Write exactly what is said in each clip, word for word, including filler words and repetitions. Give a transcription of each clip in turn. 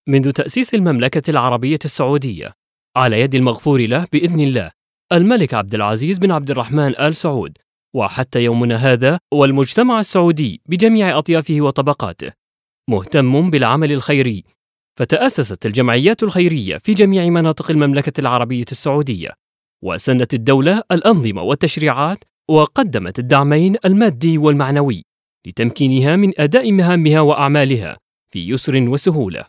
منذ تأسيس المملكة العربية السعودية على يد المغفور له بإذن الله الملك عبد العزيز بن عبد الرحمن آل سعود، وحتى يومنا هذا، والمجتمع السعودي بجميع أطيافه وطبقاته مهتم بالعمل الخيري، فتأسست الجمعيات الخيرية في جميع مناطق المملكة العربية السعودية، وسنت الدولة الأنظمة والتشريعات، وقدمت الدعمين المادي والمعنوي لتمكينها من أداء مهامها وأعمالها في يسر وسهولة.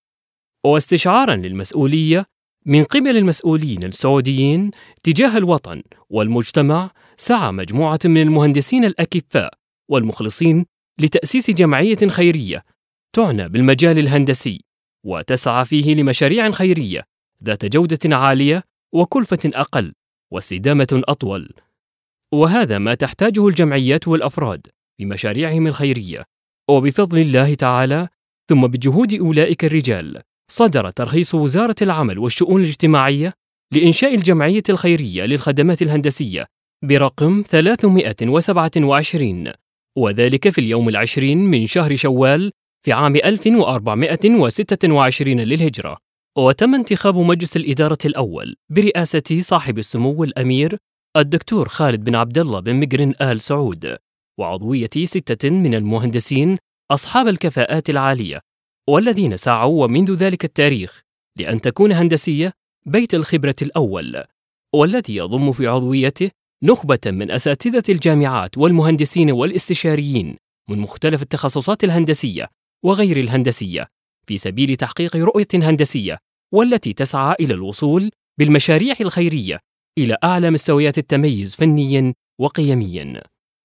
واستشعاراً للمسؤولية من قبل المسؤولين السعوديين تجاه الوطن والمجتمع، سعى مجموعة من المهندسين الأكفاء والمخلصين لتأسيس جمعية خيرية تعنى بالمجال الهندسي، وتسعى فيه لمشاريع خيرية ذات جودة عالية وكلفة أقل واستدامة أطول. وهذا ما تحتاجه الجمعيات والأفراد بمشاريعهم الخيرية، وبفضل الله تعالى ثم بجهود أولئك الرجال صدر ترخيص وزارة العمل والشؤون الاجتماعية لإنشاء الجمعية الخيرية للخدمات الهندسية برقم ثلاثمائة وسبعة وعشرين، وذلك في اليوم العشرين من شهر شوال في عام ألف وأربعمائة وستة وعشرين للهجرة. وتم انتخاب مجلس الإدارة الأول برئاسة صاحب السمو الأمير الدكتور خالد بن عبد الله بن مقرن آل سعود، وعضوية ستة من المهندسين أصحاب الكفاءات العالية، والذين سعوا ومنذ ذلك التاريخ لأن تكون هندسية بيت الخبرة الأول، والذي يضم في عضويته نخبة من أساتذة الجامعات والمهندسين والاستشاريين من مختلف التخصصات الهندسية وغير الهندسية، في سبيل تحقيق رؤية هندسية والتي تسعى إلى الوصول بالمشاريع الخيرية إلى أعلى مستويات التميز فنياً وقيمياً.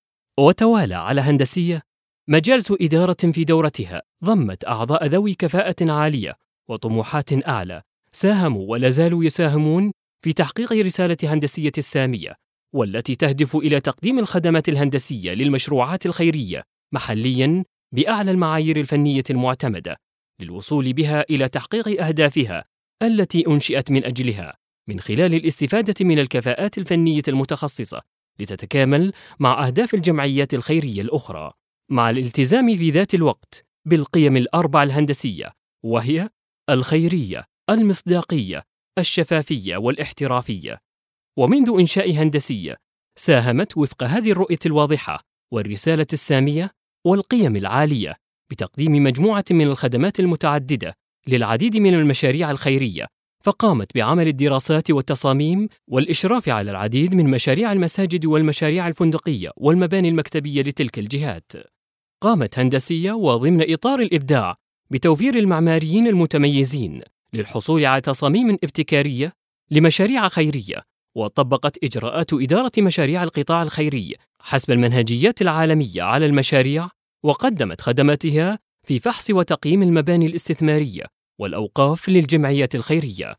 وتوالى على هندسية مجالس إدارة في دورتها ضمت أعضاء ذوي كفاءة عالية وطموحات أعلى، ساهموا ولا زالوا يساهمون في تحقيق رسالة هندسية السامية، والتي تهدف إلى تقديم الخدمات الهندسية للمشروعات الخيرية محلياً بأعلى المعايير الفنية المعتمدة، للوصول بها إلى تحقيق أهدافها التي أنشئت من أجلها، من خلال الاستفادة من الكفاءات الفنية المتخصصة لتتكامل مع أهداف الجمعيات الخيرية الأخرى، مع الالتزام في ذات الوقت بالقيم الأربع الهندسية، وهي الخيرية، المصداقية، الشفافية والاحترافية. ومنذ إنشاء هندسية ساهمت وفق هذه الرؤية الواضحة والرسالة السامية والقيم العالية بتقديم مجموعة من الخدمات المتعددة للعديد من المشاريع الخيرية، فقامت بعمل الدراسات والتصاميم والإشراف على العديد من مشاريع المساجد والمشاريع الفندقية والمباني المكتبية لتلك الجهات. قامت هندسية وضمن إطار الإبداع بتوفير المعماريين المتميزين للحصول على تصاميم ابتكارية لمشاريع خيرية، وطبقت إجراءات إدارة مشاريع القطاع الخيري حسب المنهجيات العالمية على المشاريع، وقدمت خدماتها في فحص وتقييم المباني الاستثمارية والأوقاف للجمعيات الخيرية.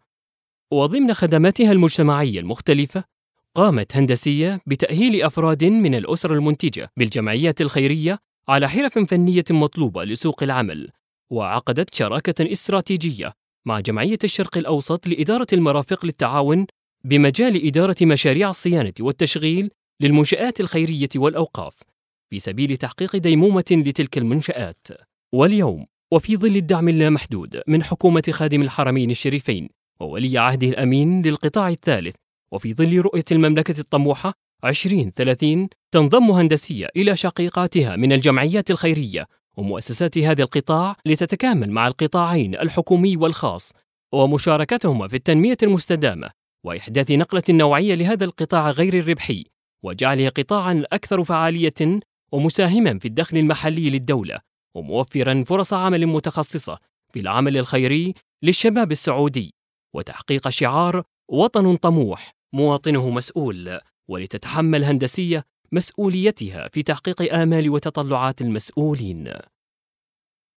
وضمن خدماتها المجتمعية المختلفة، قامت هندسية بتأهيل أفراد من الأسر المنتجة بالجمعيات الخيرية على حرف فنية مطلوبة لسوق العمل، وعقدت شراكة استراتيجية مع جمعية الشرق الأوسط لإدارة المرافق للتعاون بمجال إدارة مشاريع الصيانة والتشغيل للمنشآت الخيرية والأوقاف، في سبيل تحقيق ديمومة لتلك المنشآت. واليوم، وفي ظل الدعم اللامحدود من حكومة خادم الحرمين الشريفين وولي عهده الأمين للقطاع الثالث، وفي ظل رؤية المملكة الطموحة عشرين ثلاثين، تنضم هندسية إلى شقيقاتها من الجمعيات الخيرية ومؤسسات هذا القطاع لتتكامل مع القطاعين الحكومي والخاص، ومشاركتهما في التنمية المستدامة وإحداث نقلة نوعية لهذا القطاع غير الربحي، وجعله قطاعاً أكثر فعالية ومساهماً في الدخل المحلي للدولة، وموفراً فرص عمل متخصصة في العمل الخيري للشباب السعودي، وتحقيق شعار وطن طموح مواطنه مسؤول، ولتتحمل هندسية مسؤوليتها في تحقيق آمال وتطلعات المسؤولين.